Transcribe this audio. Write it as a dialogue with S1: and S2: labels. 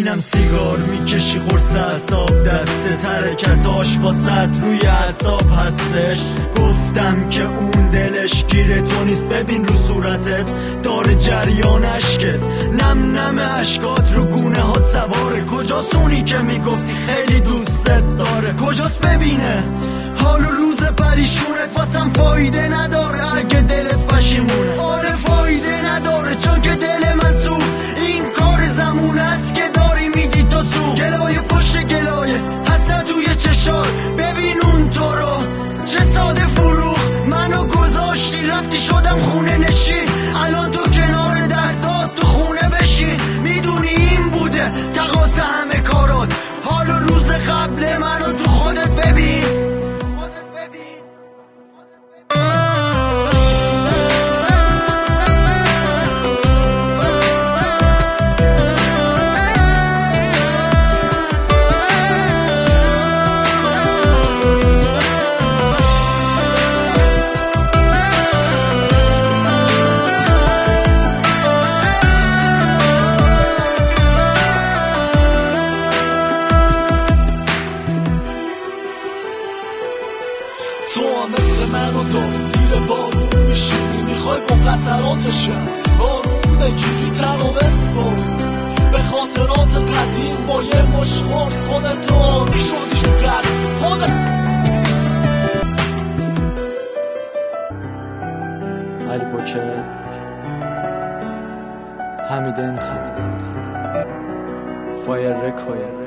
S1: ببینم سیگار میکشی قرص اعصاب دسته، حرکتاش واسط روی اعصاب هستش. گفتم که اون دلش گیره تو نیست، ببین رو صورتت داره جریان اشکت، نم نم اشکات رو گونه هات سواره. کجاست اونی که میگفتی خیلی دوستت داره؟ کجاست ببینه حال و روز پریشونت؟ واسم فایده نداره اگه دلت پشیمونه. آره فایده نداره چون که دل من سوخت، این کار زمونه است که داری میدی تو سو. گلایه پشت گلایه حسد توی چشار، ببین اون تو رو چه ساده فروخ. منو گذاشتی رفتی شدم خونه نشین، الان تو کنار دردات تو خونه بشین. میدونی این بوده تقاس همه کارات، حال و روز قبل منو تو خودت ببین.
S2: تو هم مثل منو داری زیر بارون میشینی، میخوای با قطراتشم آروم بگیری تنو بسپاری به خاطرات قدیم. با یه مش قرص خودت تو آروم شدیش تو قلب خودت.
S1: علی پوکر، حمید انتو، فایر رکورد.